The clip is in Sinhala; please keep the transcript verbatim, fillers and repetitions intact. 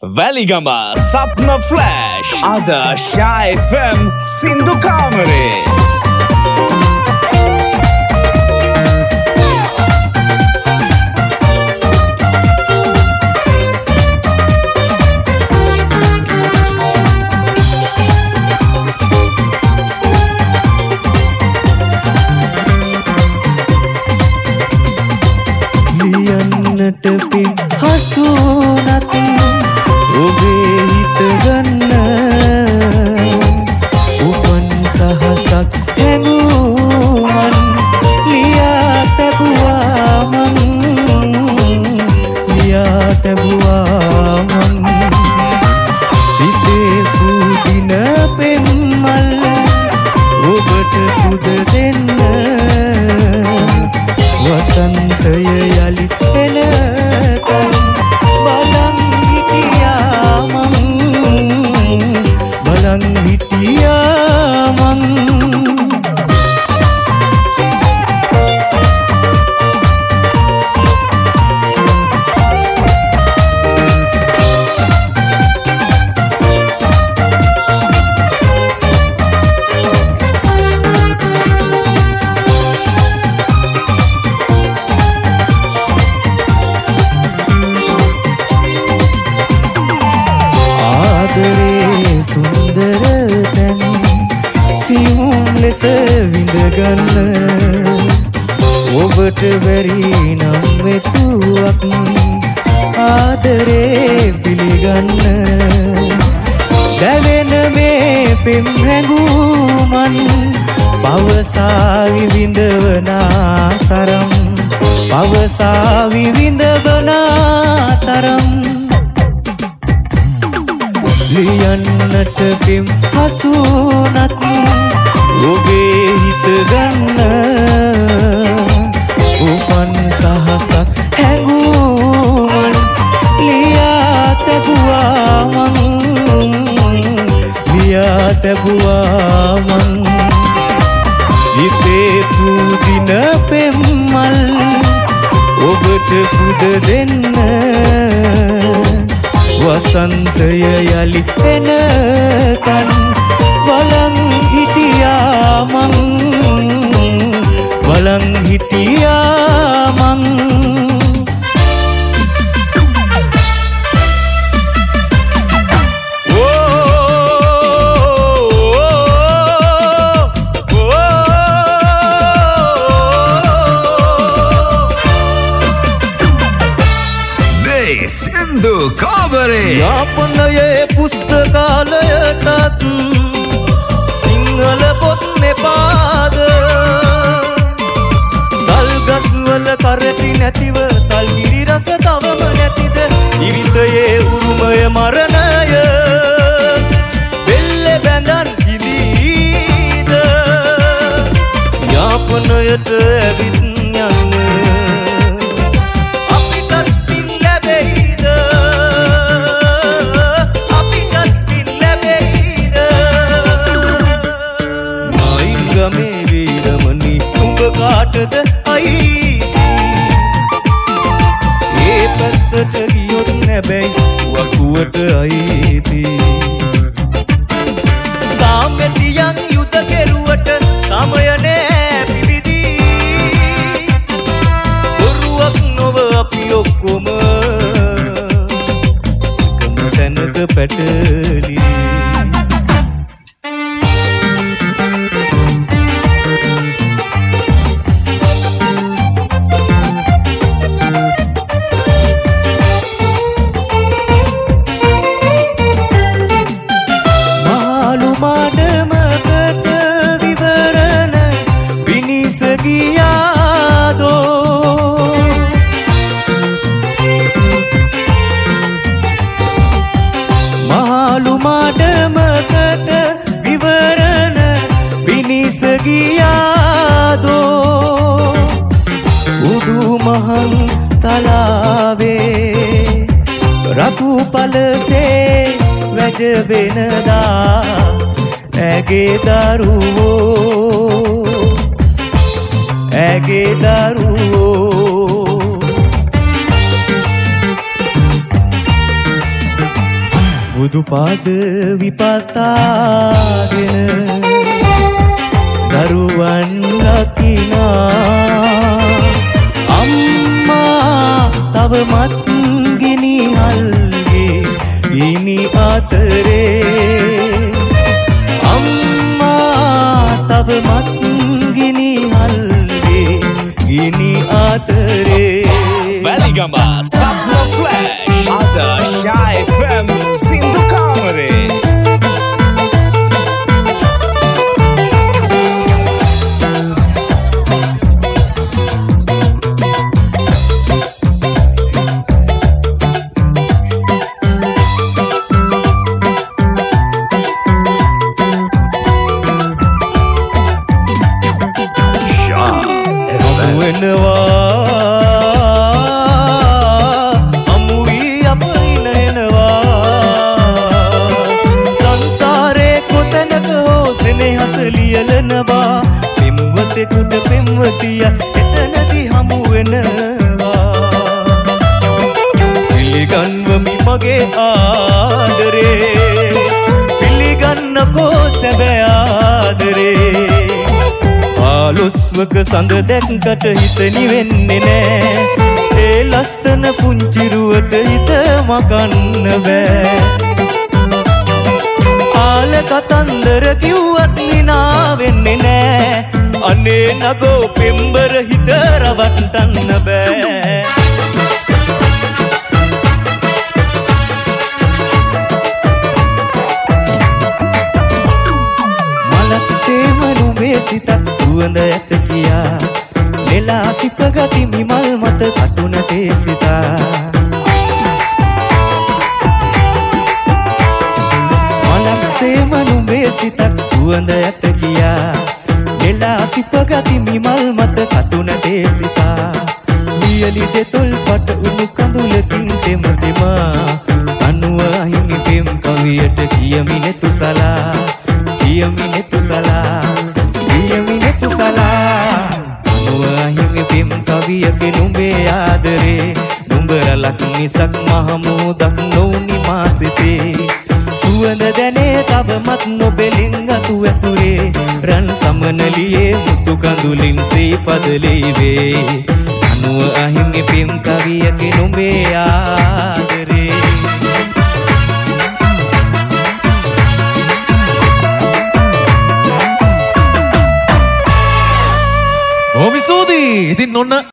වැලිගම සප්න ෆ්ලෑෂ් අද ෂා එෆ් එම් සින්දු කාමරේ ලියන්නට පින් හසු නැති ඔබේ හිත ගන්න උපන් සහසක් හැඟුමන් ලියා තැබුවා මං ලියා තැබුවා මං හිතේ පුදින පෙම්මල් ඔබට පුද දෙන්න වසන්තය යලි එනකල් බලන් හිටියා මං බලන් හිටියා මං විඳගන්න ඔබට බැරි නම් මෙතුවක් ආදරේ පිළිගන්න දැවෙන මේ පෙම් හැඟුමන් පවසා විඳවනා තරම් පවසා විඳවනා තරම් ලියන්නට පෙම් හසු නැත් ඔබේ හිත ගන්න උපන් සහසක් හැඟුමන් ලියා තැබුවා මං ලියා තැබුවා මං හිතේ පුදින පෙම්මල් ඔබට පුද දෙන්න වසන්තය යලි එනකන් බලන් හිටියා මං බලන් හිටියා මං සින්දු කාමරේ යාපනයේ පුස්තකාලයටත් සිංහල පොත් මෙපාද තල්ගස්වල කරටි නැතිව තල්ගිරි රස තවම නැතිද ජීවිතයේ උරුමය මරණය බෙල්ලෙ බැඳන් හිඳීද යාපනයට ඇවිත් යන්න අපිටත් පින් ලැබෙයිද අපිටත් පින් ලැබෙයිද ගමේ වීරමණි උඹ කාටද අයිති ඒ පැත්තට ගියොත් නැබැයි වකුවට අයිති සාමෙතියන් යුද කෙරුවට සමය නෑ පිවිදී බොරුවක් නොව අපි ඔක්කොම එකම තැනක පැටලී මහන් තලාවේ රතු පලසේ වැජබෙනදා ඇගේ දරුවෝ ඇගේ දරුවෝ බුදු පාද විපතාගෙන දරුවන් ලකිනා අම්මා තවමත් ගිනි හල්ගේ ගිනි අතරේ අම්මා තවමත් ගිනි හල්ගේ ගිනි අතරේ වැලිගම සප්න ෆ්ලෑෂ් අද Shy F M සින්දු කාමරේ පෙම්වතෙකුට පෙම්වතිය එතනදි හමු වෙනවා පිළිගන්වමි මගේ ආදරේ පිළිගන්නකෝ සැබෑ ආදරේ ආලොස්වක සඳ දැක්කට හිත නිවෙන්නේ නෑ ඒ ලස්සන පුංචිරුවට හිත මකන්න බෑ ආල කතන්දර කිව්වත් නිනා වෙන්නේ නෑ අනේ නගෝ පෙම්බර හිත රවට්ටන්න බෑ මලක්සේම නුඹේ සිතත් සුවඳ ඇත කියා නෙලා සිපගති මිමල් මත කටුනටේ සිතා මලක්සේම නුඹේ සිතත් සුවඳ ඇත කියා නෙලා සිපගති මිමල් මත කටුනටේ සිතා වියලි දෙතොල් පට උණු කඳුලකින් තෙම තෙමා අනුව අහිමි පෙම් කවියට කියමි නෙතුසලා කියමි නෙතුසලා කියමි නෙතුසලා අනුව අහිමි පෙම් කවියගේ නුඹේ ආදරේ නුඹ රලක් මිසක් මහමෝදක් නොවුනි මා සිතේ සුවඳ දැනේ තවමත් නොබෙලින් අතු ඇසුරේ රන් සමනලියේ මුතු කඳුලින් සීපද ලීවේ අනුව අහිමි පෙම් කවියගේ නුඹේ ආදරේ ඕමිසෝදී ඉතින් ඔන්න